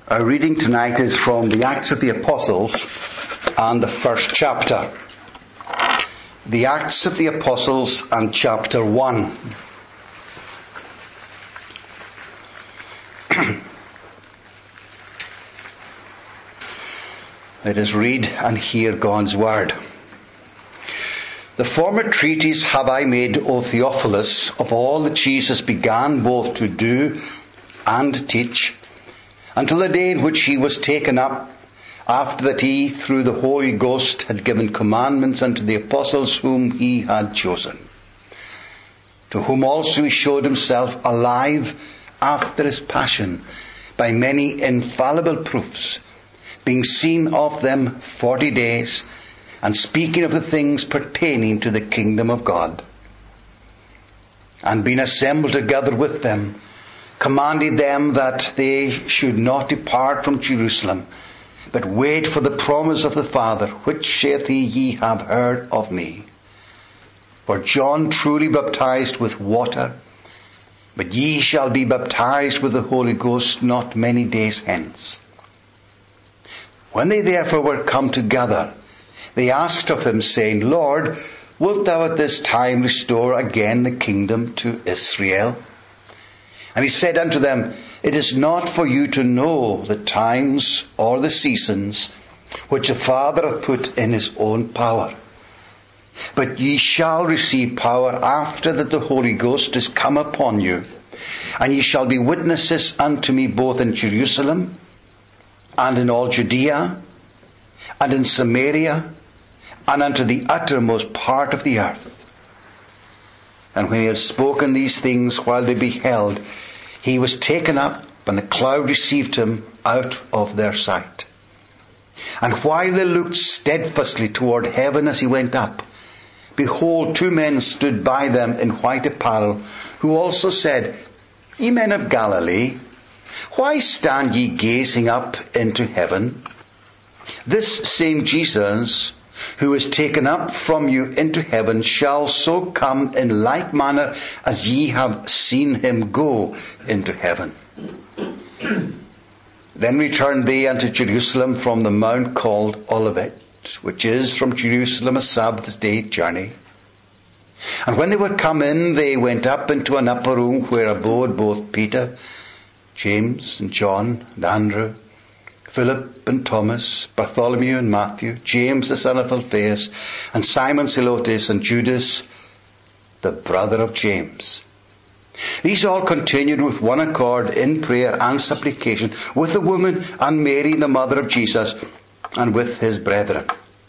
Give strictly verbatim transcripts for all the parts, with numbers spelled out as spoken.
Our reading tonight is from the Acts of the Apostles and the first chapter. The Acts of the Apostles and chapter one. Let us read and hear God's word. The former treatise have I made, O Theophilus, of all that Jesus began both to do and teach, until the day in which he was taken up, after that he, through the Holy Ghost, had given commandments unto the apostles whom he had chosen, to whom also he showed himself alive after his passion, by many infallible proofs, being seen of them forty days, and speaking of the things pertaining to the kingdom of God. And being assembled together with them, commanded them that they should not depart from Jerusalem, but wait for the promise of the Father, which saith he, ye have heard of me. For John truly baptized with water, but ye shall be baptized with the Holy Ghost not many days hence. When they therefore were come together, they asked of him, saying, Lord, wilt thou at this time restore again the kingdom to Israel? And he said unto them, It is not for you to know the times or the seasons which the Father hath put in his own power. But ye shall receive power after that the Holy Ghost is come upon you. And ye shall be witnesses unto me both in Jerusalem, and in all Judea, and in Samaria, and unto the uttermost part of the earth. And when he had spoken these things while they beheld, he was taken up, and the cloud received him out of their sight. And while they looked steadfastly toward heaven as he went up, behold, two men stood by them in white apparel, who also said, Ye men of Galilee, why stand ye gazing up into heaven? This same Jesus, who is taken up from you into heaven, shall so come in like manner as ye have seen him go into heaven. Then returned they unto Jerusalem from the mount called Olivet, which is from Jerusalem a Sabbath day journey. And when they were come in, they went up into an upper room where abode both Peter, James and John and Andrew, Philip and Thomas, Bartholomew and Matthew, James the son of Alphaeus, and Simon Zelotes, and Judas, the brother of James. These all continued with one accord in prayer and supplication with the woman and Mary, the mother of Jesus, and with his brethren.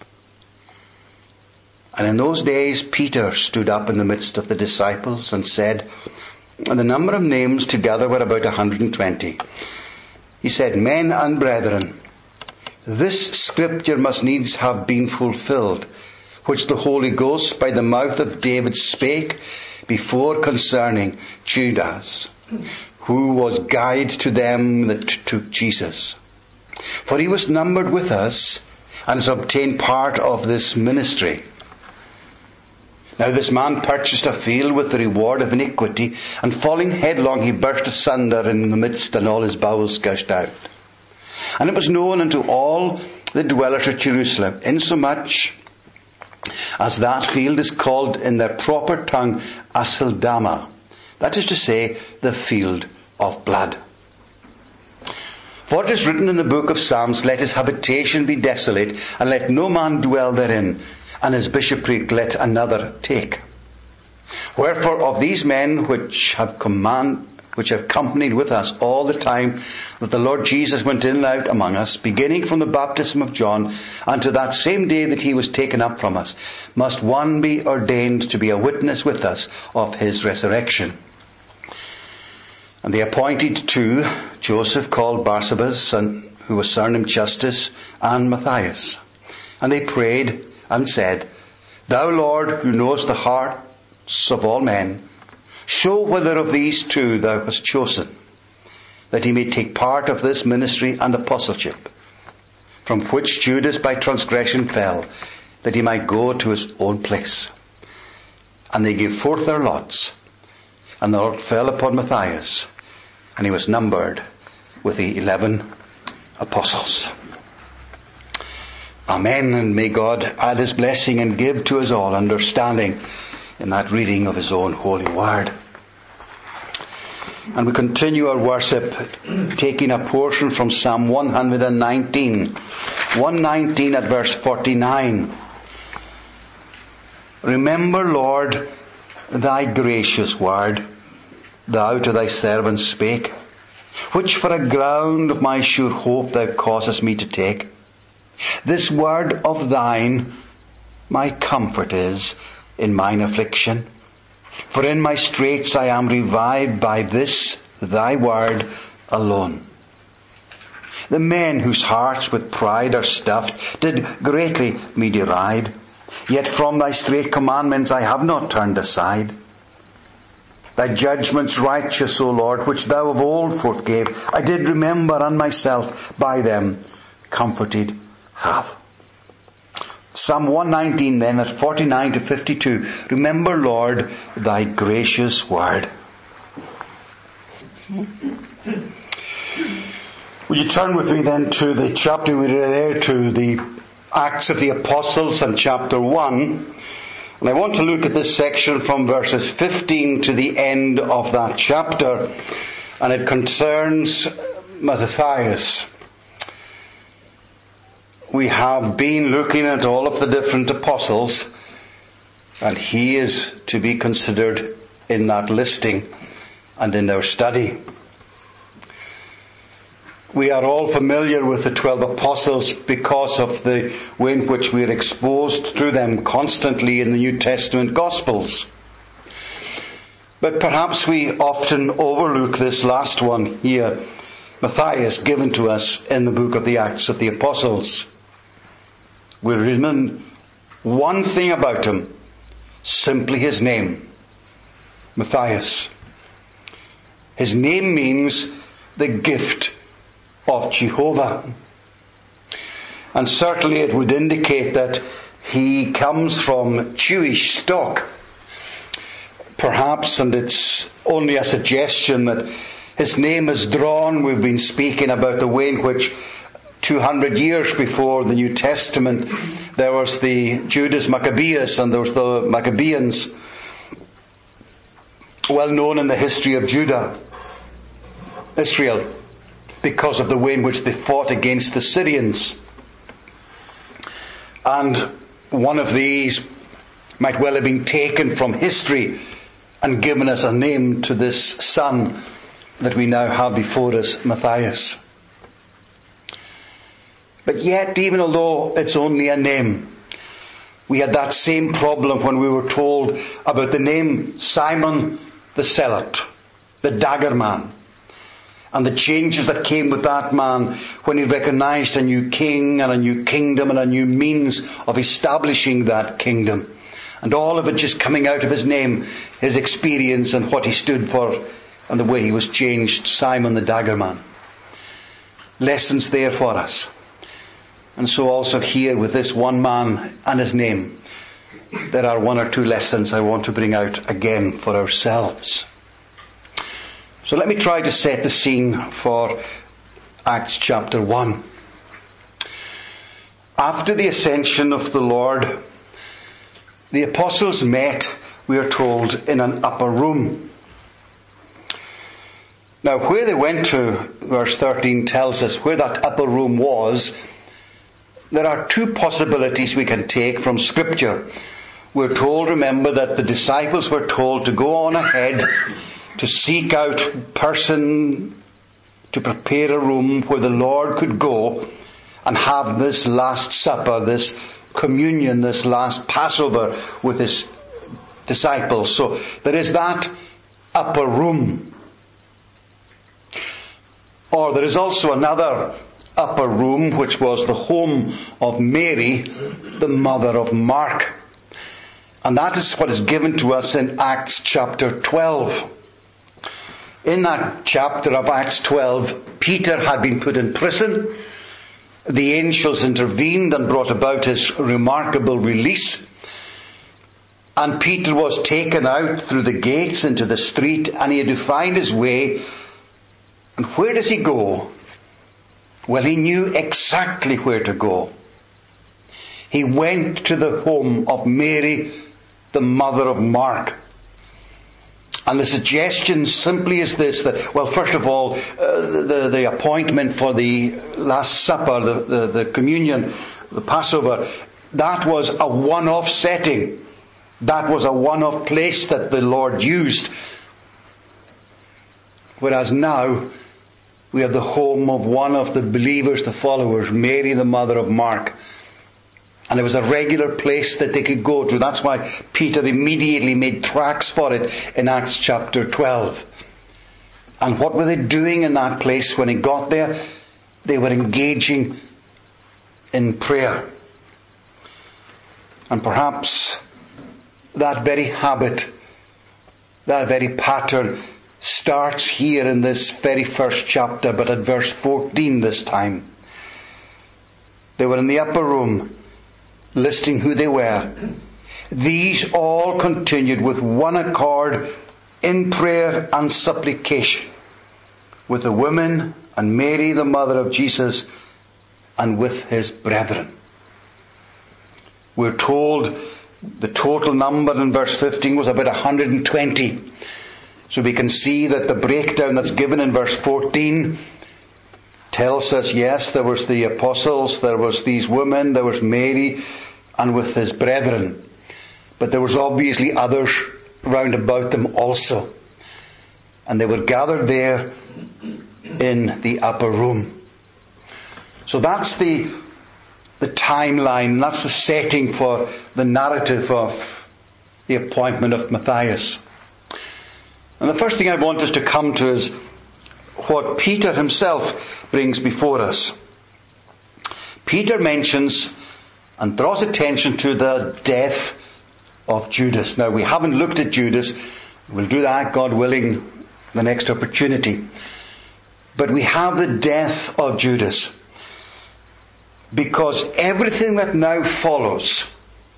And in those days Peter stood up in the midst of the disciples and said, and the number of names together were about a hundred and twenty. He said, Men and brethren, this scripture must needs have been fulfilled, which the Holy Ghost by the mouth of David spake before concerning Judas, who was guide to them that took Jesus. For he was numbered with us, and has obtained part of this ministry. Now this man purchased a field with the reward of iniquity, and falling headlong he burst asunder in the midst, and all his bowels gushed out. And it was known unto all the dwellers at Jerusalem, insomuch as that field is called in their proper tongue Aceldama, that is to say, the field of blood. For it is written in the book of Psalms, Let his habitation be desolate, and let no man dwell therein, and his bishopric let another take. Wherefore of these men which have command, which have companied with us all the time that the Lord Jesus went in and out among us, beginning from the baptism of John unto that same day that he was taken up from us, must one be ordained to be a witness with us of his resurrection. And they appointed two, Joseph called Barsabas, and who was surnamed Justus, and Matthias. And they prayed and said, Thou, Lord, who knowest the hearts of all men, show whether of these two thou hast chosen, that he may take part of this ministry and apostleship, from which Judas by transgression fell, that he might go to his own place. And they gave forth their lots, and the Lord fell upon Matthias, and he was numbered with the eleven apostles. Amen, and may God add His blessing and give to us all understanding in that reading of His own holy word. And we continue our worship taking a portion from Psalm one nineteen. one nineteen at verse forty-nine. Remember, Lord, thy gracious word, thou to thy servant spake, which for a ground of my sure hope thou causest me to take. This word of thine my comfort is in mine affliction. For in my straits I am revived by this thy word alone. The men whose hearts with pride are stuffed did greatly me deride. Yet from thy strait commandments I have not turned aside. Thy judgments righteous, O Lord, which thou of old forthgave, I did remember, and myself by them comforted have. Psalm one nineteen then at forty-nine to fifty-two. Remember, Lord, thy gracious word. Would you turn with me then to the chapter we read there, to the Acts of the Apostles and chapter one. And I want to look at this section from verses fifteen to the end of that chapter. And it concerns Matthias. We have been looking at all of the different apostles, and he is to be considered in that listing and in our study. We are all familiar with the twelve apostles because of the way in which we are exposed to them constantly in the New Testament Gospels. But perhaps we often overlook this last one here, Matthias, given to us in the book of the Acts of the Apostles. We remember one thing about him, simply his name, Matthias. His name means the gift of Jehovah. And certainly it would indicate that he comes from Jewish stock. Perhaps, and it's only a suggestion, that his name is drawn. We've been speaking about the way in which two hundred years before the New Testament there was the Judas Maccabeus and there was the Maccabeans, well known in the history of Judah, Israel, because of the way in which they fought against the Syrians. And one of these might well have been taken from history and given as a name to this son that we now have before us, Matthias. But yet, even although it's only a name, we had that same problem when we were told about the name Simon the Zealot, the dagger man, and the changes that came with that man when he recognized a new king and a new kingdom and a new means of establishing that kingdom. And all of it just coming out of his name, his experience and what he stood for and the way he was changed, Simon the dagger man. Lessons there for us. And so also here with this one man and his name, there are one or two lessons I want to bring out again for ourselves. So let me try to set the scene for Acts chapter one. After the ascension of the Lord, the apostles met, we are told, in an upper room. Now where they went to, verse thirteen tells us where that upper room was. There are two possibilities we can take from Scripture. We're told, remember, that the disciples were told to go on ahead to seek out person to prepare a room where the Lord could go and have this Last Supper, this communion, this last Passover with His disciples. So there is that upper room. Or there is also another upper room, which was the home of Mary, the mother of Mark. And that is what is given to us in Acts chapter twelve. In that chapter of Acts twelve, Peter had been put in prison. The angels intervened and brought about his remarkable release. And Peter was taken out through the gates into the street, and he had to find his way. And where does he go? Well, he knew exactly where to go. He went to the home of Mary, the mother of Mark. And the suggestion simply is this, that, well, first of all, uh, the, the appointment for the Last Supper, the, the, the communion, the Passover, that was a one-off setting. That was a one-off place that the Lord used. Whereas now, we have the home of one of the believers, the followers, Mary, the mother of Mark. And it was a regular place that they could go to. That's why Peter immediately made tracks for it in Acts chapter twelve. And what were they doing in that place when he got there? They were engaging in prayer. And perhaps that very habit, that very pattern starts here in this very first chapter, but at verse fourteen this time. They were in the upper room, listing who they were. These all continued with one accord in prayer and supplication with the women and Mary, the mother of Jesus, and with his brethren. We're told the total number in verse fifteen was about one hundred twenty. So we can see that the breakdown that's given in verse fourteen tells us, yes, there was the apostles, there was these women, there was Mary, and with his brethren. But there was obviously others round about them also. And they were gathered there in the upper room. So that's the, the timeline, that's the setting for the narrative of the appointment of Matthias. And the first thing I want us to come to is what Peter himself brings before us. Peter mentions and draws attention to the death of Judas. Now, we haven't looked at Judas. We'll do that, God willing, the next opportunity. But we have the death of Judas. Because everything that now follows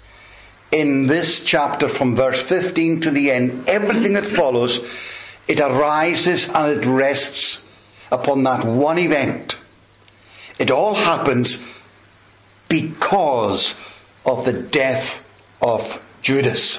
in this chapter from verse fifteen to the end, everything that follows, it arises and it rests upon that one event. It all happens because of the death of Judas.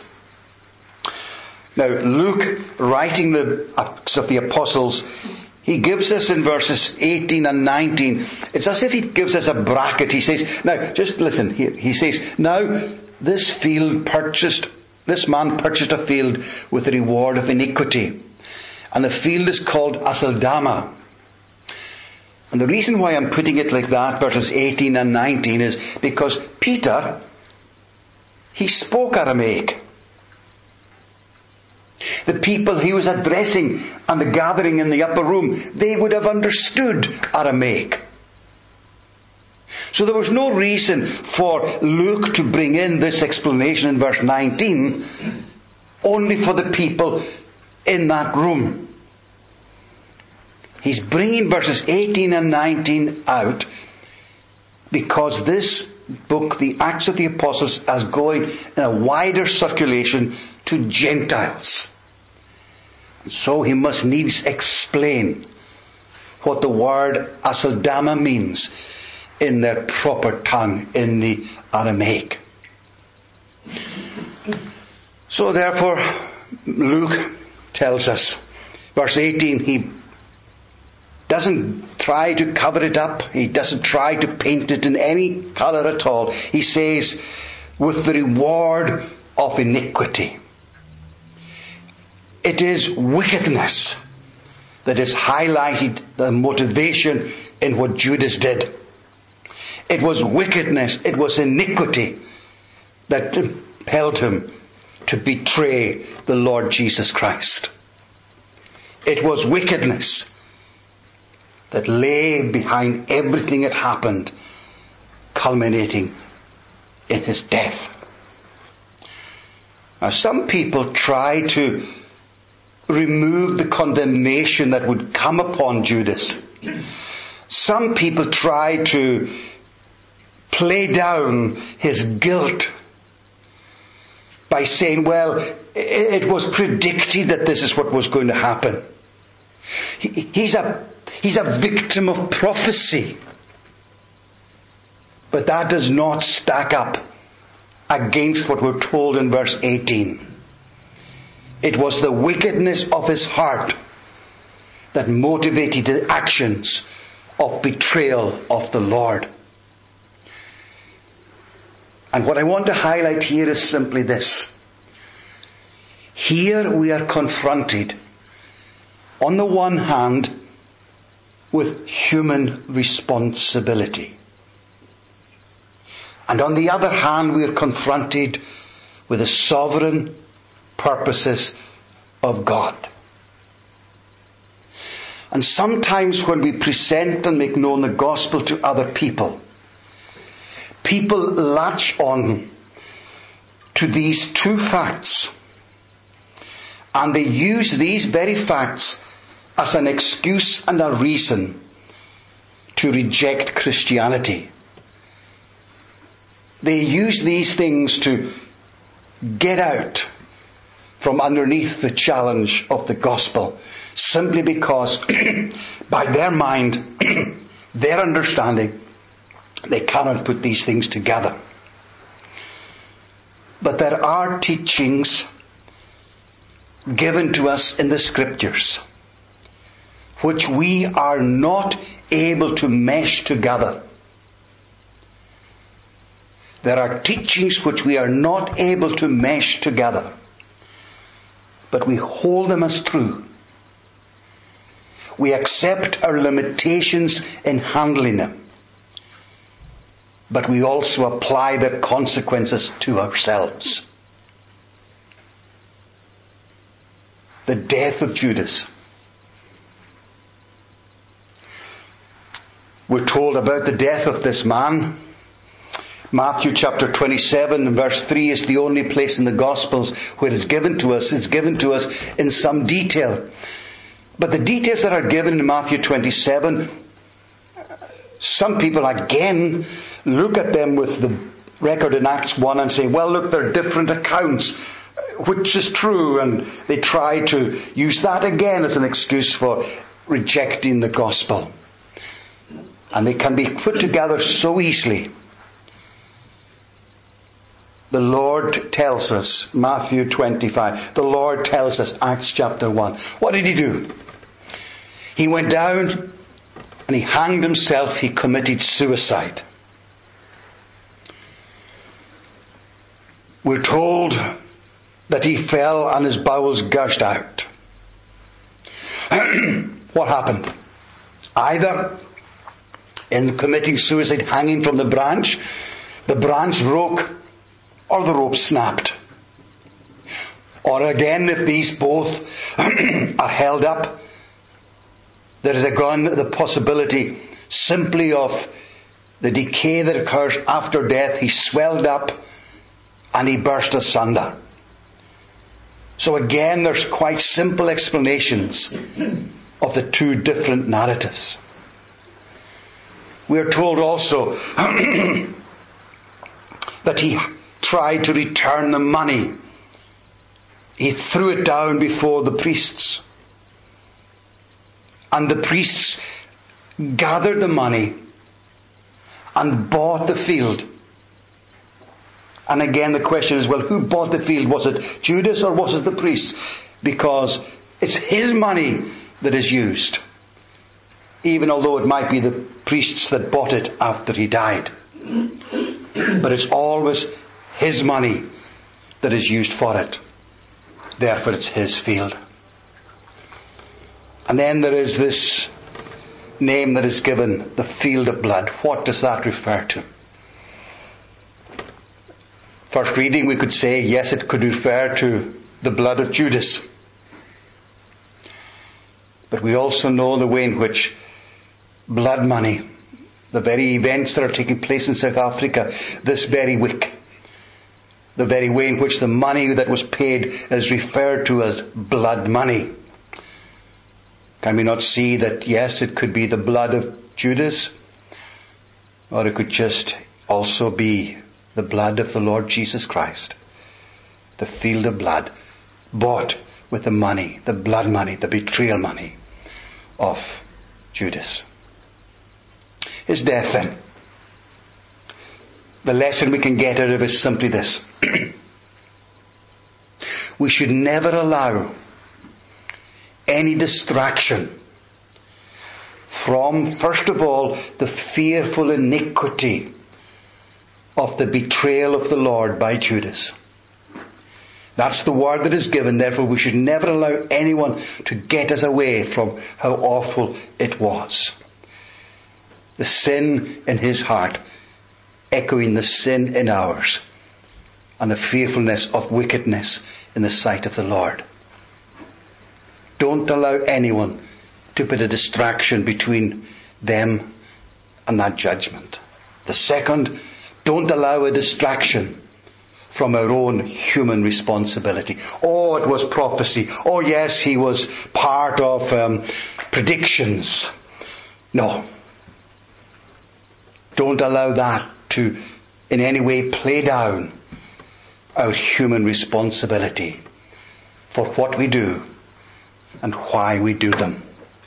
Now, Luke, writing the Acts of the Apostles, he gives us in verses eighteen and nineteen, it's as if he gives us a bracket. He says, now, just listen here. He says, now, this field purchased, this man purchased a field with the reward of iniquity. And the field is called Aceldama. And the reason why I'm putting it like that, verses eighteen and nineteen, is because Peter, he spoke Aramaic. The people he was addressing and the gathering in the upper room, they would have understood Aramaic. So there was no reason for Luke to bring in this explanation in verse nineteen, only for the people in that room. He's bringing verses eighteen and nineteen out because this book, the Acts of the Apostles, is going in a wider circulation to Gentiles. So he must needs explain what the word Aceldama means in their proper tongue, in the Aramaic. So therefore, Luke tells us, verse eighteen, he doesn't try to cover it up. He doesn't try to paint it in any colour at all. He says, with the reward of iniquity. It is wickedness that has highlighted the motivation in what Judas did. It was wickedness, it was iniquity that impelled him to betray the Lord Jesus Christ. It was wickedness that lay behind everything that happened, culminating in his death. Now, some people try to remove the condemnation that would come upon Judas. Some people try to play down his guilt by saying, well, it was predicted that this is what was going to happen. He's a, he's a victim of prophecy. But that does not stack up against what we're told in verse eighteen. It was the wickedness of his heart that motivated the actions of betrayal of the Lord. And what I want to highlight here is simply this. Here we are confronted, on the one hand, with human responsibility. And on the other hand, we are confronted with the sovereign purposes of God. And sometimes when we present and make known the gospel to other people, people latch on to these two facts, and they use these very facts as an excuse and a reason to reject Christianity. They use these things to get out from underneath the challenge of the gospel, simply because by their mind, their understanding, they cannot put these things together. But there are teachings given to us in the Scriptures which we are not able to mesh together. There are teachings which we are not able to mesh together, but we hold them as true. We accept our limitations in handling them, but we also apply their consequences to ourselves. The death of Judas. We're told about the death of this man. Matthew chapter twenty-seven and verse three is the only place in the Gospels where it's given to us. It's given to us in some detail. But the details that are given in Matthew twenty-seven, some people again look at them with the record in Acts one and say, well, look, they're different accounts, which is true, and they try to use that again as an excuse for rejecting the gospel. And they can be put together so easily. The Lord tells us, Matthew twenty-five, the Lord tells us, Acts chapter one. What did he do? He went down and he hanged himself. He committed suicide. We're told that he fell and his bowels gushed out. What happened? Either in committing suicide, hanging from the branch, the branch broke or the rope snapped. Or again, if these both are held up, there is again the possibility simply of the decay that occurs after death. He swelled up and he burst asunder. So again, there's quite simple explanations of the two different narratives. We are told also that he tried to return the money. He threw it down before the priests. And the priests gathered the money and bought the field. And again the question is, well, who bought the field? Was it Judas or was it the priests? Because it's his money that is used, even although it might be the priests that bought it after he died. But it's always his money that is used for it. Therefore it's his field. And then there is this name that is given, the field of blood. What does that refer to? First reading, we could say, yes, it could refer to the blood of Judas. But we also know the way in which blood money, the very events that are taking place in South Africa this very week, the very way in which the money that was paid is referred to as blood money. Can we not see that, yes, it could be the blood of Judas, or it could just also be the blood of the Lord Jesus Christ, the field of blood, bought with the money, the blood money, the betrayal money of Judas. His death then. the lesson we can get out of it is simply this. We should never allow any distraction from, first of all, the fearful iniquity of the betrayal of the Lord by Judas. That's the word that is given. Therefore, we should never allow anyone to get us away from how awful it was. The sin in his heart echoing the sin in ours, and the fearfulness of wickedness in the sight of the Lord. Don't allow anyone to put a distraction between them and that judgment. The second, don't allow a distraction from our own human responsibility. Oh, it was prophecy. Oh, yes, he was part of um, predictions. No. Don't allow that to in any way play down our human responsibility for what we do and why we do them.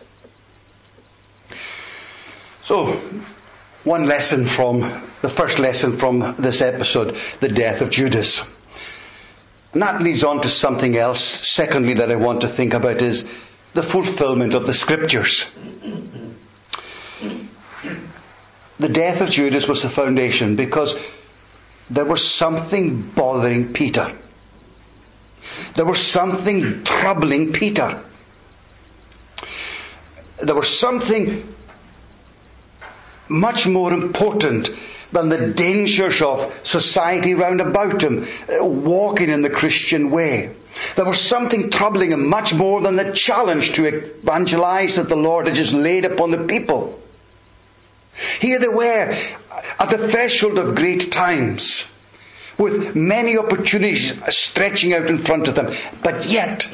So, one lesson from, the first lesson from this episode, the death of Judas. And that leads on to something else, secondly, that I want to think about is the fulfillment of the Scriptures. The death of Judas was the foundation because there was something bothering Peter. There was something troubling Peter. There was something much more important than the dangers of society round about him, walking in the Christian way. There was something troubling him much more than the challenge to evangelize that the Lord had just laid upon the people. Here they were at the threshold of great times, with many opportunities stretching out in front of them. But yet,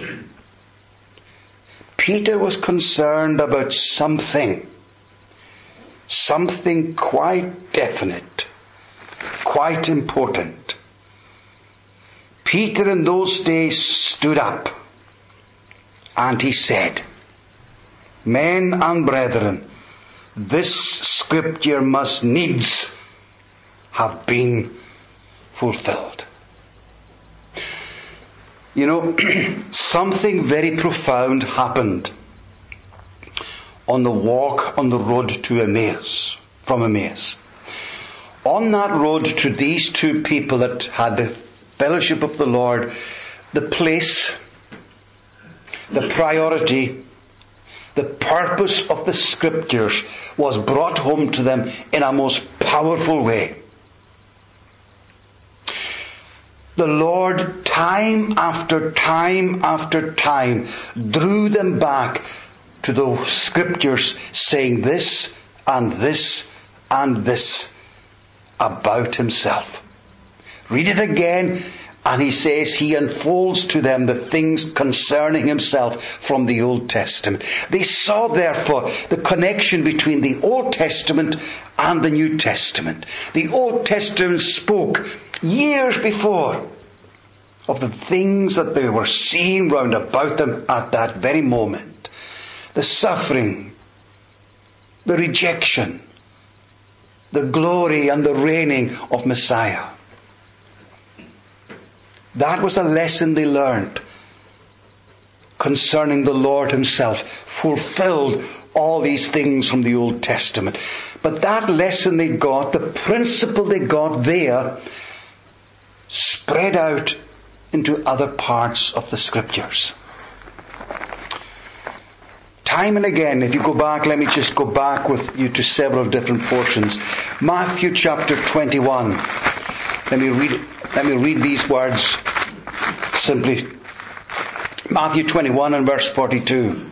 Peter was concerned about something. Something quite definite. Quite important. Peter in those days stood up and he said, "Men and brethren, this scripture must needs have been fulfilled." You know, something very profound happened on the walk on the road to Emmaus, from Emmaus. On that road to these two people that had the fellowship of the Lord, the place, the priority, the purpose of the Scriptures was brought home to them in a most powerful way. The Lord, time after time after time, drew them back to the Scriptures, saying this and this and this about Himself. Read it again, and He says He unfolds to them the things concerning Himself from the Old Testament. They saw, therefore, the connection between the Old Testament and the New Testament. The Old Testament spoke years before of the things that they were seeing round about them at that very moment. The suffering, the rejection, the glory and the reigning of Messiah. That was a lesson they learned concerning the Lord Himself, fulfilled all these things from the Old Testament. But that lesson they got, the principle they got there, spread out into other parts of the Scriptures. Time and again, if you go back, let me just go back with you to several different portions. Matthew chapter twenty-one. Let me read, let me read these words simply. Matthew twenty-one and verse forty-two.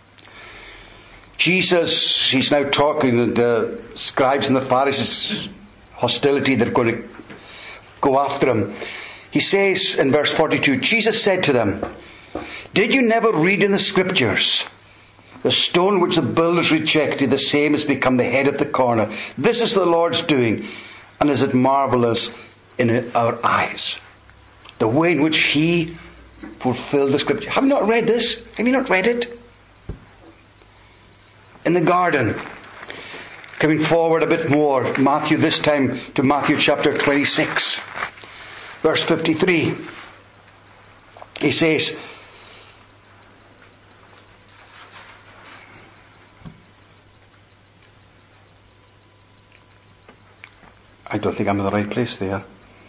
Jesus, He's now talking to the scribes and the Pharisees, hostility, they're going to go after Him. He says in verse forty-two, Jesus said to them, "Did you never read in the Scriptures, the stone which the builders rejected, the same has become the head of the corner. This is the Lord's doing, and is it marvelous in our eyes?" The way in which He fulfilled the Scripture. Have you not read this? Have you not read it? In the garden, Coming forward a bit more, Matthew, this time to Matthew chapter twenty-six, verse fifty-three. He says, I don't think I'm in the right place there.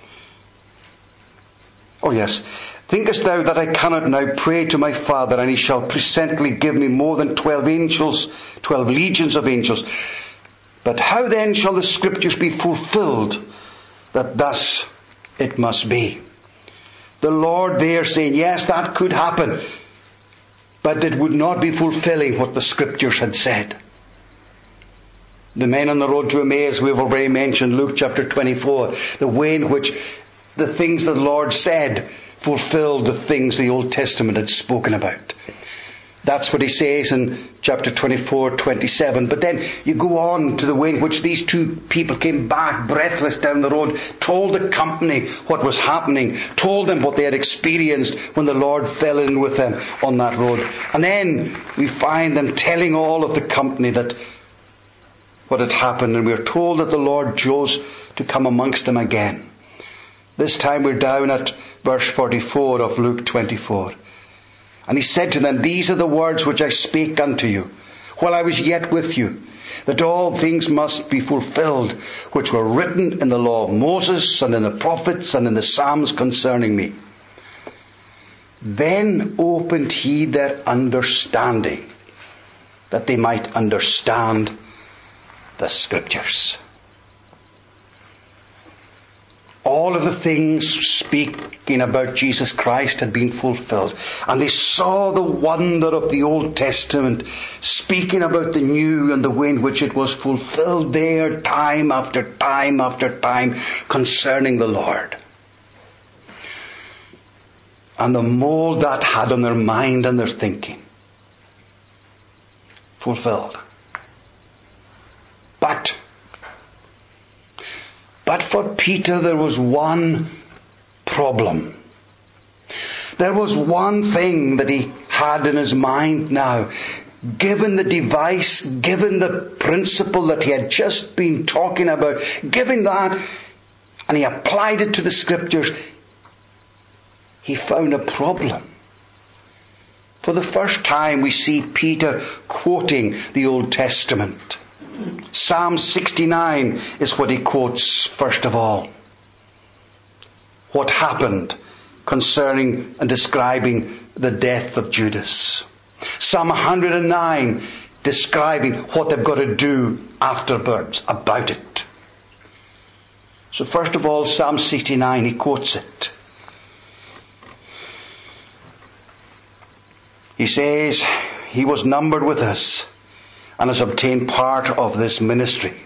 Oh yes. Thinkest thou that I cannot now pray to my Father, and he shall presently give me more than twelve angels, twelve legions of angels? But how then shall the scriptures be fulfilled, that thus it must be? The Lord there saying, yes, that could happen, but it would not be fulfilling what the scriptures had said. The men on the road to Emmaus, we've already mentioned Luke chapter twenty-four, the way in which the things the Lord said fulfilled the things the Old Testament had spoken about. That's what he says in chapter twenty-four, twenty-seven. But then you go on to the way in which these two people came back breathless down the road, told the company what was happening, told them what they had experienced when the Lord fell in with them on that road. And then we find them telling all of the company that what had happened, and we are told that the Lord chose to come amongst them again. This time we're down at verse forty-four of Luke twenty-four. And he said to them, these are the words which I spake unto you, while I was yet with you, that all things must be fulfilled, which were written in the law of Moses, and in the prophets, and in the Psalms concerning me. Then opened he their understanding, that they might understand the scriptures. All of the things speaking about Jesus Christ had been fulfilled. And they saw the wonder of the Old Testament speaking about the new and the way in which it was fulfilled there time after time after time concerning the Lord. And the mold that had on their mind and their thinking. Fulfilled. But But for Peter there was one problem. There was one thing that he had in his mind now. Given the device, given the principle that he had just been talking about, given that, and he applied it to the scriptures, he found a problem. For the first time we see Peter quoting the Old Testament. Psalm sixty-nine is what he quotes first of all. What happened concerning and describing the death of Judas. Psalm one hundred nine describing what they've got to do afterwards about it. So first of all, Psalm sixty-nine, he quotes it. He says, he was numbered with us, and has obtained part of this ministry.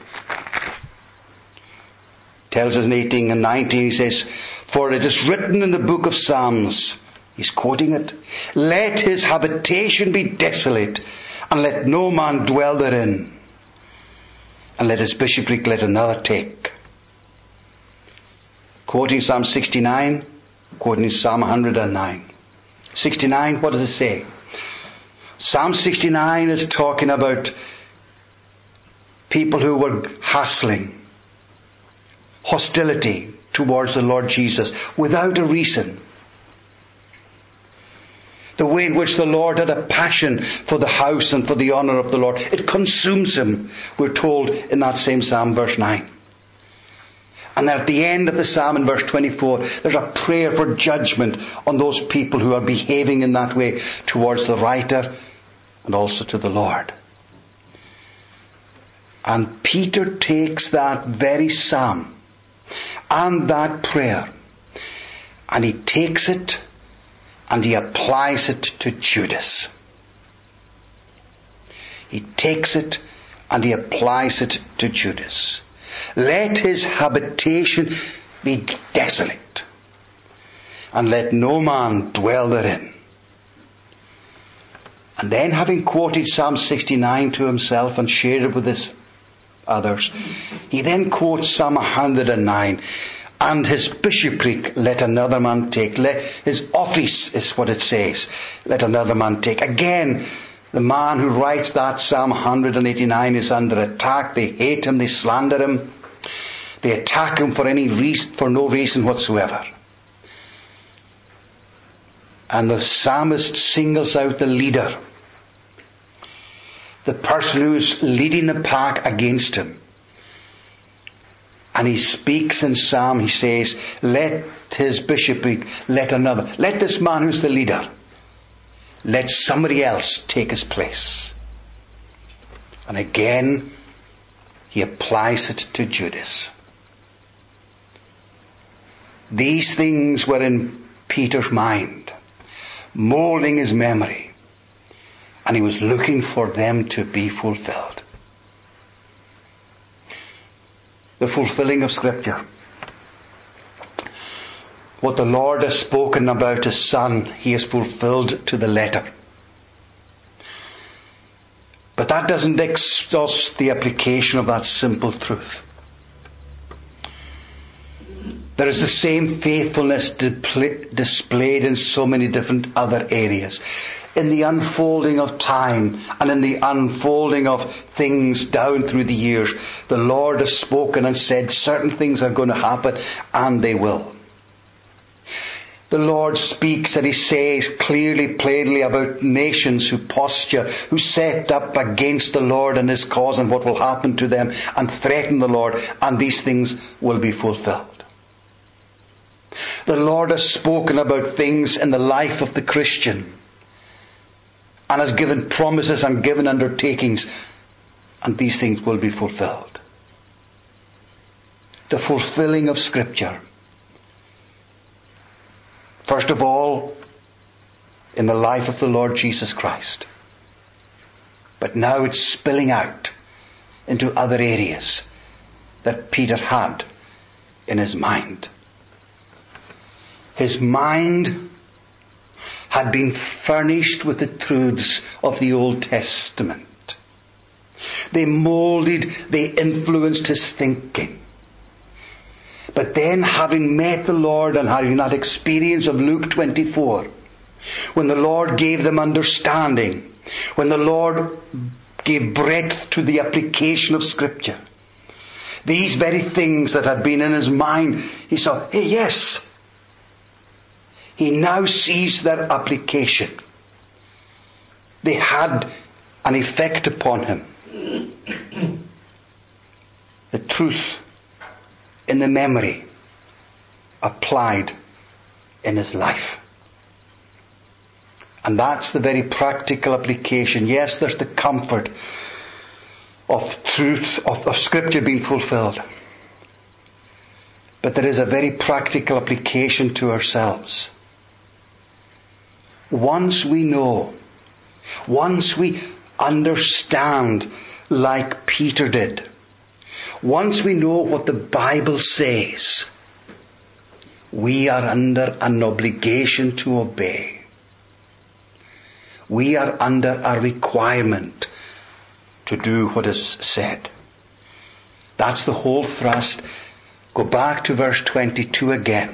Tells us in eighteen and nineteen, he says, for it is written in the book of Psalms, he's quoting it, let his habitation be desolate, and let no man dwell therein, and let his bishopric let another take. Quoting Psalm sixty-nine, quoting Psalm one hundred nine. sixty-nine, what does it say? Psalm sixty-nine is talking about people who were hassling, hostility towards the Lord Jesus without a reason. The way in which the Lord had a passion for the house and for the honour of the Lord. It consumes him, we're told in that same Psalm, verse nine. And at the end of the Psalm in verse twenty-four, there's a prayer for judgment on those people who are behaving in that way towards the writer and also to the Lord. And Peter takes that very psalm and that prayer, and he takes it and he applies it to Judas. He takes it and he applies it to Judas. Let his habitation be desolate, and let no man dwell therein. And then, having quoted Psalm sixty-nine to himself and shared it with his others, he then quotes Psalm one hundred nine. And his bishopric let another man take. Let his office is what it says. Let another man take. Again, The man who writes that Psalm one eighty-nine is under attack. They hate him, they slander him. They attack him for any reason, for no reason whatsoever. And the psalmist singles out the leader, the person who is leading the pack against him. And he speaks in Psalm, he says, let his bishopric, let another, let this man who's the leader, let somebody else take his place. And again, he applies it to Judas. These things were in Peter's mind, molding his memory, and he was looking for them to be fulfilled. The fulfilling of Scripture. What the Lord has spoken about His Son, He has fulfilled to the letter. But that doesn't exhaust the application of that simple truth. There is the same faithfulness displayed in so many different other areas. In the unfolding of time and in the unfolding of things down through the years, the Lord has spoken and said certain things are going to happen, and they will. The Lord speaks and He says clearly, plainly about nations who posture, who set up against the Lord and His cause and what will happen to them and threaten the Lord, and these things will be fulfilled. The Lord has spoken about things in the life of the Christian and has given promises and given undertakings, and these things will be fulfilled. The fulfilling of Scripture. First of all, in the life of the Lord Jesus Christ. But now it's spilling out into other areas that Peter had in his mind. His mind had been furnished with the truths of the Old Testament. They molded, they influenced his thinking. But then, having met the Lord and having that experience of Luke twenty-four, when the Lord gave them understanding, when the Lord gave breadth to the application of Scripture, these very things that had been in his mind, he saw, hey, yes, he now sees their application. They had an effect upon him. The truth in the memory applied in his life. And that's the very practical application. Yes, there's the comfort of truth, of, of Scripture being fulfilled. But there is a very practical application to ourselves. Once we know, once we understand like Peter did, once we know what the Bible says, we are under an obligation to obey. We are under a requirement to do what is said. That's the whole thrust. Go back to verse twenty-two again.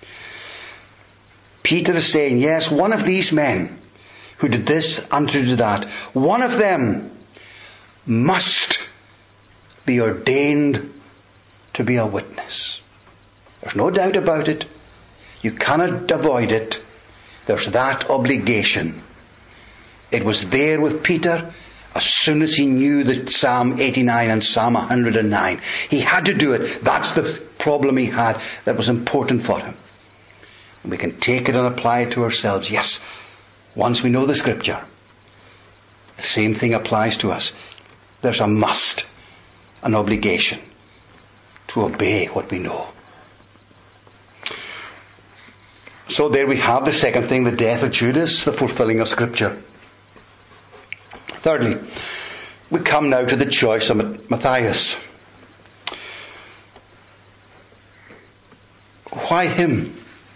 Peter is saying, yes, one of these men who did this and who did that, one of them must be ordained to be a witness. There's no doubt about it. You cannot avoid it. There's that obligation. It was there with Peter as soon as he knew that Psalm eighty-nine and Psalm one hundred nine. He had to do it. That's the problem he had that was important for him. And we can take it and apply it to ourselves. Yes, once we know the Scripture, the same thing applies to us. There's a must, an obligation to obey what we know. So there we have the second thing, the death of Judas, the fulfilling of Scripture. Thirdly, we come now to the choice of Matthias. Why him?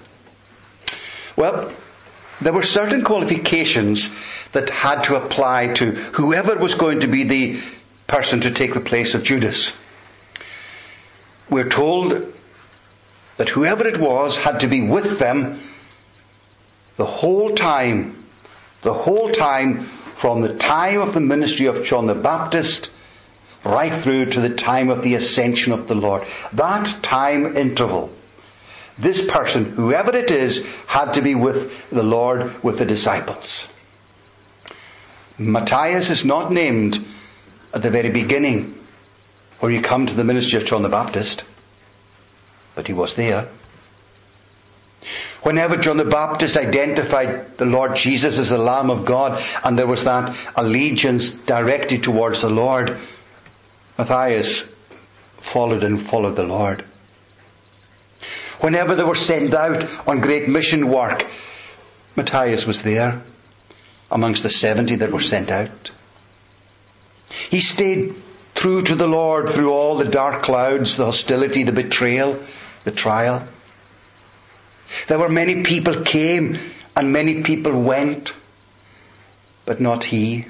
Well, there were certain qualifications that had to apply to whoever was going to be the person to take the place of Judas. We're told that whoever it was had to be with them the whole time, the whole time from the time of the ministry of John the Baptist right through to the time of the ascension of the Lord. That time interval, this person, whoever it is, had to be with the Lord, with the disciples. Matthias is not named at the very beginning where you come to the ministry of John the Baptist, but he was there. Whenever John the Baptist identified the Lord Jesus as the Lamb of God, and there was that allegiance directed towards the Lord, Matthias followed and followed the Lord. Whenever they were sent out on great mission work, Matthias was there amongst the seventy that were sent out. He stayed true to the Lord through all the dark clouds, the hostility, the betrayal, the trial. There were many people came and many people went, but not he.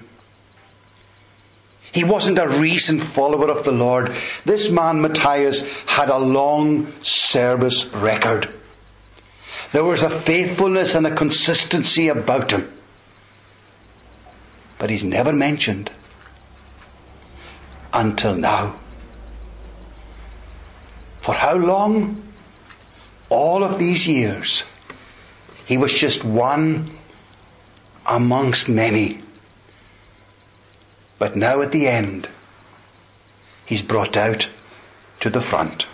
He wasn't a recent follower of the Lord. This man, Matthias, had a long service record. There was a faithfulness and a consistency about him. But he's never mentioned until now. For how long? All of these years. He was just one amongst many. But now at the end, he's brought out to the front.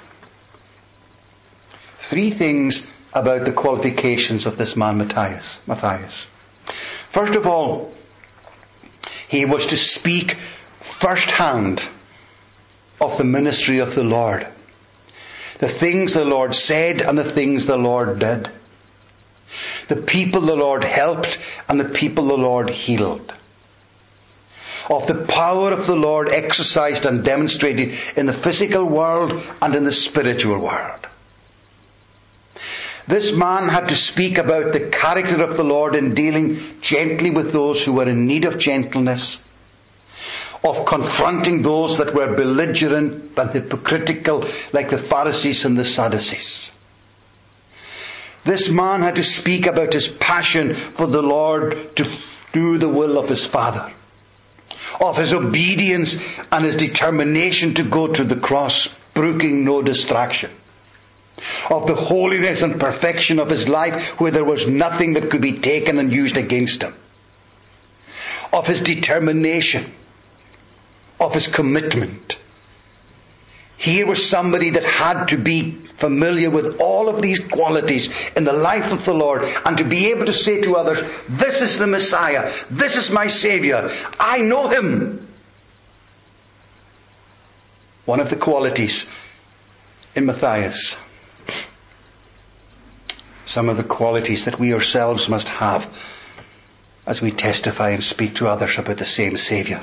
Three things about the qualifications of this man Matthias. Matthias. First of all, he was to speak firsthand of the ministry of the Lord. The things the Lord said and the things the Lord did. The people the Lord helped and the people the Lord healed. Of the power of the Lord exercised and demonstrated in the physical world and in the spiritual world. This man had to speak about the character of the Lord in dealing gently with those who were in need of gentleness, of confronting those that were belligerent and hypocritical like the Pharisees and the Sadducees. This man had to speak about his passion for the Lord to do the will of his Father, of his obedience and his determination to go to the cross, brooking no distraction, of the holiness and perfection of his life where there was nothing that could be taken and used against him, of his determination, of his commitment. Here was somebody that had to be familiar with all of these qualities in the life of the Lord and to be able to say to others, this is the Messiah, this is my Saviour, I know Him. One of the qualities in Matthias, some of the qualities that we ourselves must have as we testify and speak to others about the same Saviour.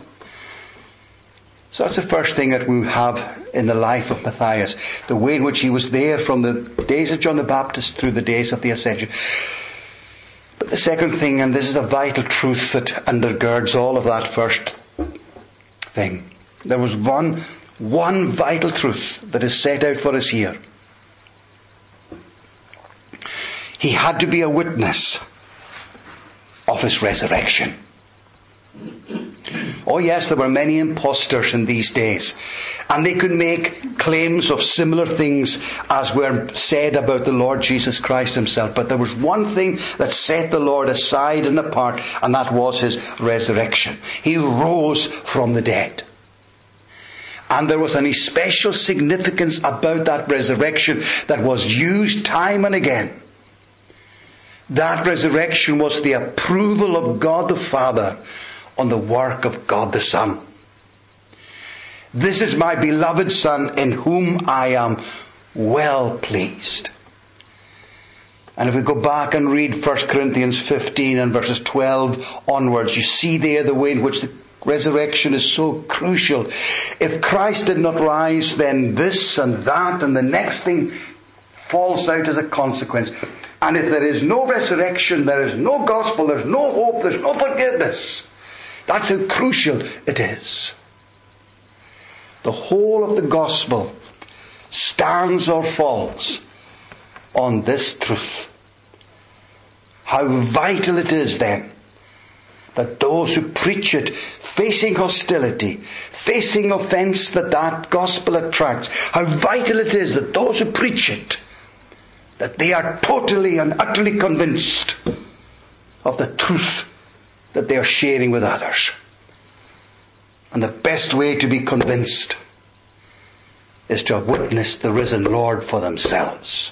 So that's the first thing that we have in the life of Matthias, the way in which he was there from the days of John the Baptist through the days of the Ascension. But the second thing, and this is a vital truth that undergirds all of that first thing, there was one, one vital truth that is set out for us here. He had to be a witness of his resurrection. Oh yes, there were many impostors in these days, and they could make claims of similar things as were said about the Lord Jesus Christ Himself. But there was one thing that set the Lord aside and apart, and that was His resurrection. He rose from the dead. And there was an especial significance about that resurrection that was used time and again. That resurrection was the approval of God the Father on the work of God the Son. This is my beloved Son in whom I am well pleased. And if we go back and read First Corinthians fifteen and verses twelve onwards, you see there the way in which the resurrection is so crucial. If Christ did not rise, then this and that and the next thing falls out as a consequence. And if there is no resurrection, there is no gospel, there's no hope, there's no forgiveness. That's how crucial it is. The whole of the gospel stands or falls on this truth. How vital it is then that those who preach it, facing hostility, facing offence that that gospel attracts, how vital it is that those who preach it, that they are totally and utterly convinced of the truth that they are sharing with others. And the best way to be convinced is to have witnessed the risen Lord for themselves.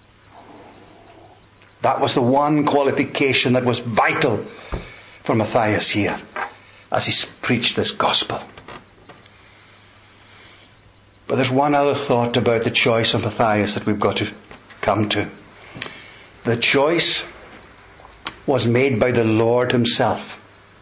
That was the one qualification that was vital for Matthias here as he preached this gospel. But there's one other thought about the choice of Matthias that we've got to come to. The choice was made by the Lord himself.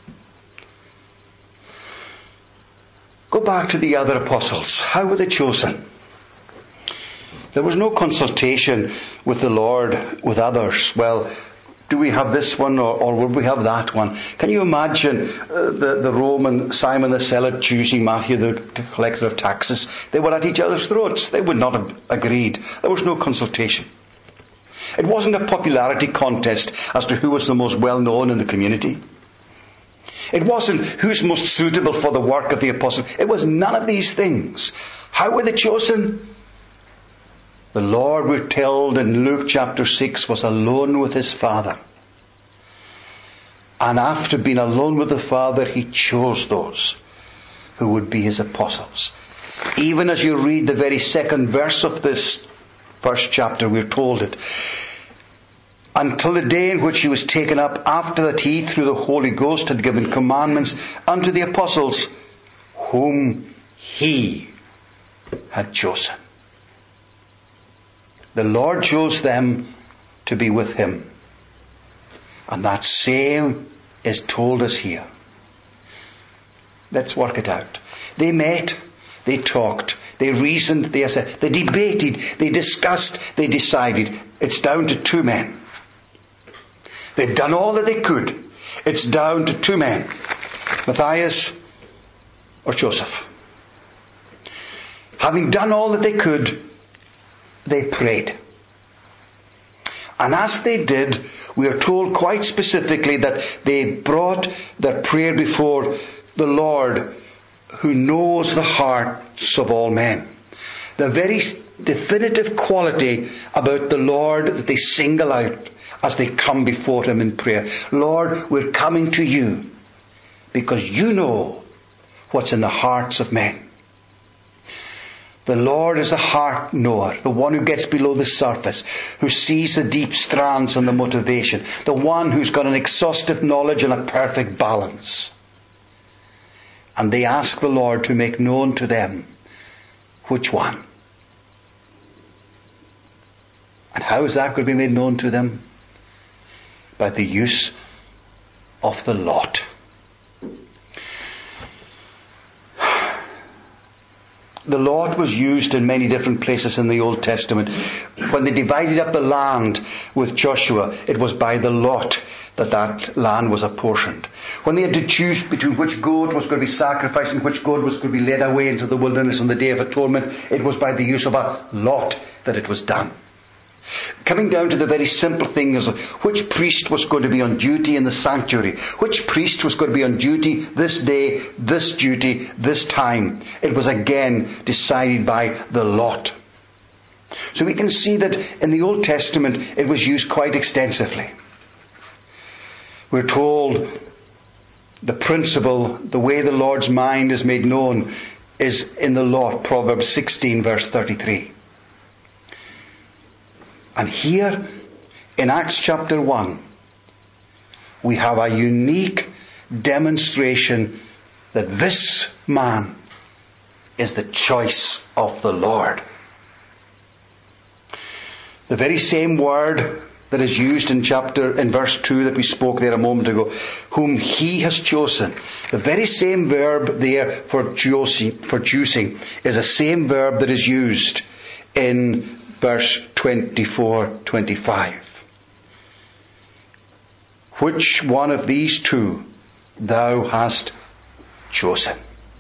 Go back to the other apostles. How were they chosen? There was no consultation with the Lord, with others. Well, do we have this one or, or would we have that one? Can you imagine uh, the, the Roman Simon the Zealot choosing Matthew the collector of taxes? They were at each other's throats. They would not have agreed. There was no consultation. It wasn't a popularity contest as to who was the most well known in the community. It wasn't who's most suitable for the work of the apostle. It was none of these things. How were they chosen? The Lord, we're told in Luke chapter six, was alone with his Father. And after being alone with the Father, he chose those who would be his apostles. Even as you read the very second verse of this first chapter, we're told it. Until the day in which he was taken up, after that he, through the Holy Ghost, had given commandments unto the apostles, whom he had chosen. The Lord chose them to be with him. And that same is told us here. Let's work it out. They met, they talked, they reasoned, they assessed, they debated, they discussed, they decided. It's down to two men. They've done all that they could. It's down to two men. Matthias or Joseph. Having done all that they could, they prayed. And as they did, we are told quite specifically that they brought their prayer before the Lord, who knows the hearts of all men. The very definitive quality about the Lord that they single out as they come before him in prayer. Lord, we're coming to you because you know what's in the hearts of men. The Lord is a heart knower, the one who gets below the surface, who sees the deep strands and the motivation, the one who's got an exhaustive knowledge and a perfect balance. And they ask the Lord to make known to them which one. And how is that going to be made known to them? By the use of the lot. The lot was used in many different places in the Old Testament. When they divided up the land with Joshua, it was by the lot that that land was apportioned. When they had to choose between which goat was going to be sacrificed and which goat was going to be led away into the wilderness on the Day of Atonement, it was by the use of a lot that it was done. Coming down to the very simple thing is which priest was going to be on duty in the sanctuary, which priest was going to be on duty this day, this duty, this time. It was again decided by the lot. So we can see that in the Old Testament it was used quite extensively. We're told the principle, the way the Lord's mind is made known, is in the lot, Proverbs sixteen verse thirty-three. And here, in Acts chapter one, we have a unique demonstration that this man is the choice of the Lord. The very same word that is used in chapter, in verse two that we spoke there a moment ago, whom he has chosen. The very same verb there for choosing, for choosing is the same verb that is used in verse twenty-four, twenty-five. Which one of these two thou hast chosen?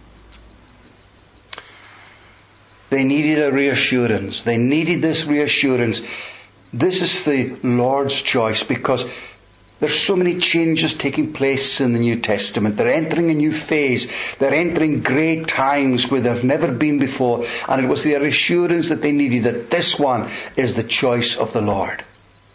They needed a reassurance. They needed this reassurance. This is the Lord's choice because There's so many changes taking place in the New Testament. They're entering a new phase. They're entering great times where they've never been before. And it was the assurance that they needed that this one is the choice of the Lord.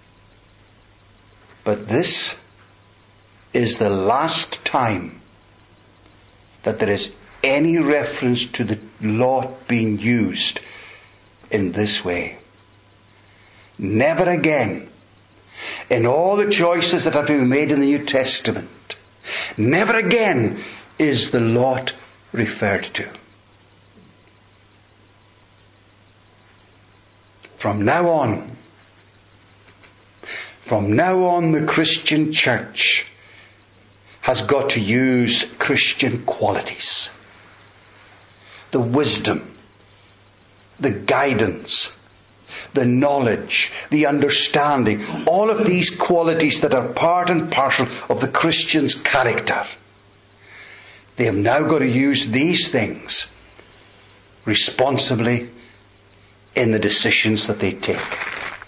But this is the last time that there is any reference to the law being used in this way. Never again, in all the choices that have been made in the New Testament, never again is the lot referred to. From now on, from now on the Christian church has got to use Christian qualities. The wisdom, the guidance, the knowledge, the understanding, all of these qualities that are part and parcel of the Christian's character. They have now got to use these things responsibly in the decisions that they take.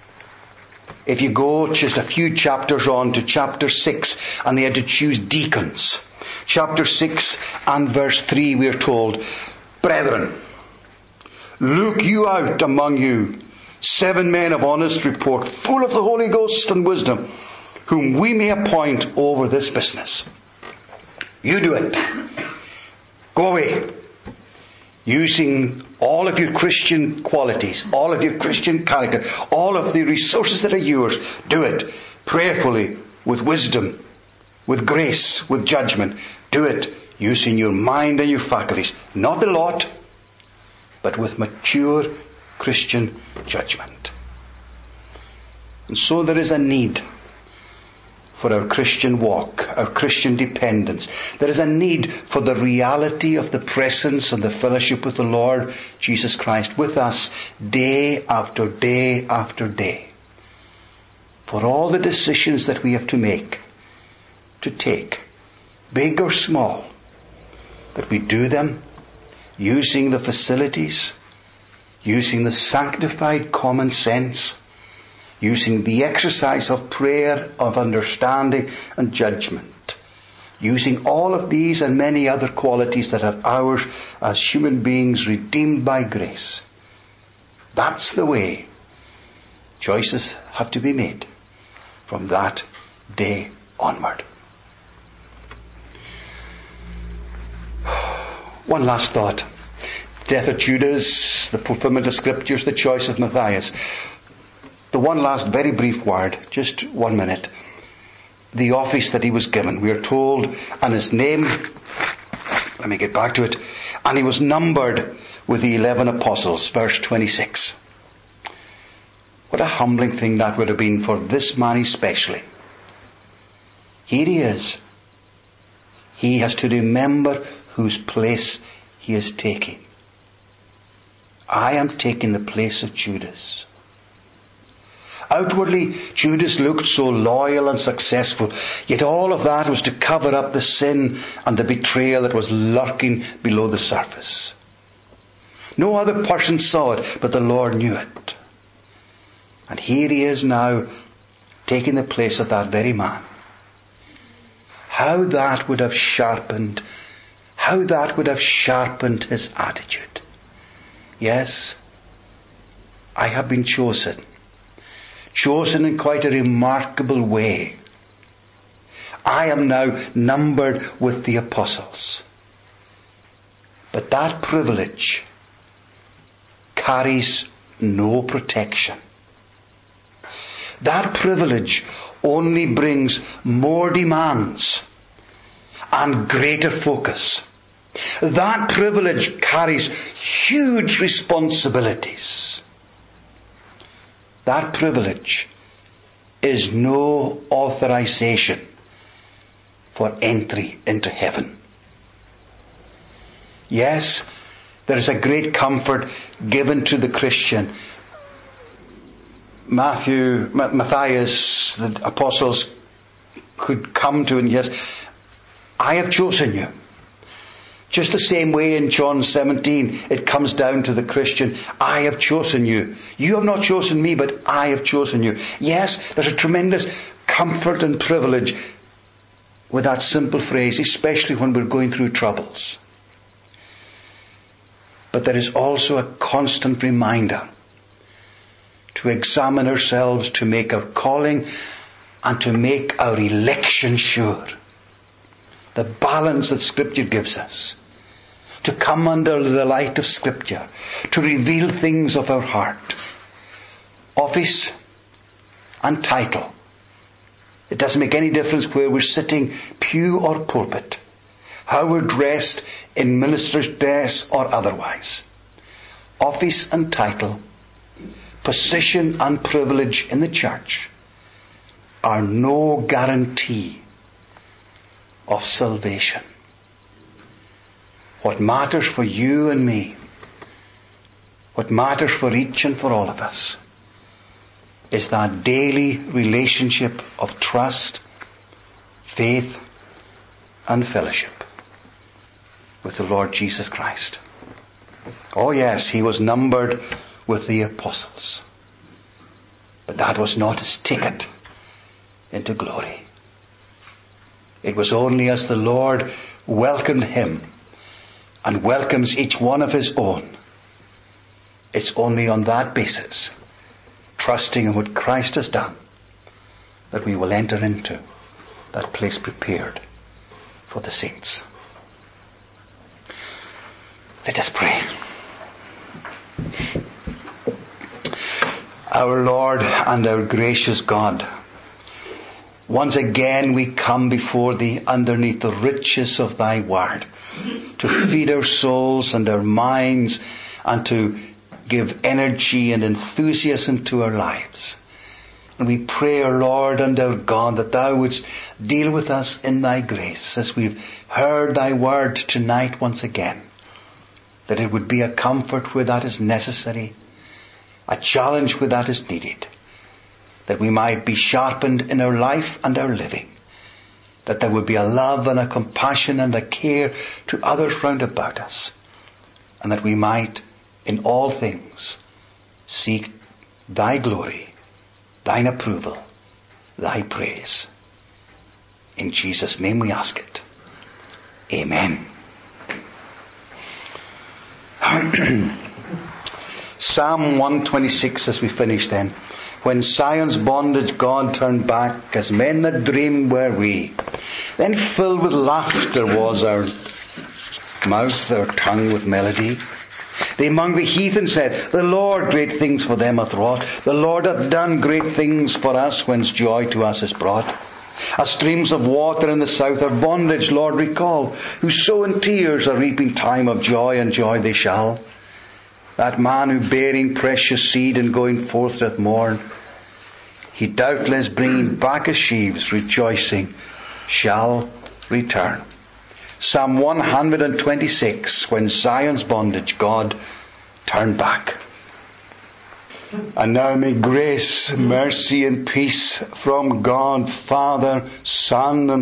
If you go just a few chapters on to chapter six, and they had to choose deacons. Chapter six and verse three, we are told, "Brethren, look you out among you seven men of honest report, full of the Holy Ghost and wisdom, whom we may appoint over this business." You do it. Go away. Using all of your Christian qualities, all of your Christian character, all of the resources that are yours, do it prayerfully, with wisdom, with grace, with judgment. Do it using your mind and your faculties. Not the lot, but with mature Christian judgment. And so there is a need for our Christian walk, our Christian dependence. There is a need for the reality of the presence and the fellowship with the Lord Jesus Christ with us day after day after day. For all the decisions that we have to make, to take, big or small, that we do them using the facilities, using the sanctified common sense, using the exercise of prayer, of understanding and judgment, using all of these and many other qualities that are ours as human beings redeemed by grace. That's the way choices have to be made from that day onward. One last thought. Death of Judas, the fulfillment of Scriptures, the choice of Matthias. The one last very brief word, just one minute. The office that he was given. We are told, and his name, let me get back to it, and he was numbered with the eleven apostles, verse twenty-six. What a humbling thing that would have been for this man especially. Here he is. He has to remember whose place he is taking. I am taking the place of Judas. Outwardly, Judas looked so loyal and successful, yet all of that was to cover up the sin and the betrayal that was lurking below the surface. No other person saw it, but the Lord knew it. And here he is now, taking the place of that very man. How that would have sharpened, how that would have sharpened his attitude. Yes, I have been chosen. Chosen in quite a remarkable way. I am now numbered with the apostles. But that privilege carries no protection. That privilege only brings more demands and greater focus. That privilege carries huge responsibilities. That privilege is no authorization for entry into heaven. Yes, there is a great comfort given to the Christian. Matthew, Matthias, the apostles could come to and yes, I have chosen you. Just the same way in John seventeen, it comes down to the Christian, I have chosen you. You have not chosen me, but I have chosen you. Yes, there's a tremendous comfort and privilege with that simple phrase, especially when we're going through troubles. But there is also a constant reminder to examine ourselves, to make our calling and to make our election sure. The balance that Scripture gives us. To come under the light of Scripture. To reveal things of our heart. Office and title. It doesn't make any difference where we're sitting, pew or pulpit. How we're dressed in minister's dress or otherwise. Office and title, position and privilege in the church are no guarantee of salvation. What matters for you and me, what matters for each and for all of us, is that daily relationship of trust, faith, and fellowship with the Lord Jesus Christ. Oh yes, he was numbered with the apostles. But that was not his ticket into glory. It was only as the Lord welcomed him and welcomes each one of his own. It's only on that basis, trusting in what Christ has done, that we will enter into that place prepared for the saints. Let us pray. Our Lord and our gracious God, once again we come before Thee underneath the riches of Thy Word to feed our souls and our minds and to give energy and enthusiasm to our lives. And we pray, our Lord and our God, that Thou wouldst deal with us in Thy grace as we've heard Thy Word tonight once again. That it would be a comfort where that is necessary, a challenge where that is needed. That we might be sharpened in our life and our living. That there would be a love and a compassion and a care to others round about us. And that we might, in all things, seek Thy glory, Thine approval, Thy praise. In Jesus' name we ask it. Amen. Psalm one twenty-six as we finish then. When Zion's bondage God turned back, as men that dream were we. Then filled with laughter was our mouth, our tongue with melody. They among the heathen said, The Lord great things for them hath wrought. The Lord hath done great things for us, whence joy to us is brought. As streams of water in the south, our bondage, Lord, recall. Who sow in tears a reaping time of joy, and joy they shall. That man who bearing precious seed and going forth doth mourn, he doubtless bringing back his sheaves, rejoicing, shall return. Psalm one twenty-six, when Zion's bondage God turned back. And now may grace, mercy and peace from God, Father, Son, and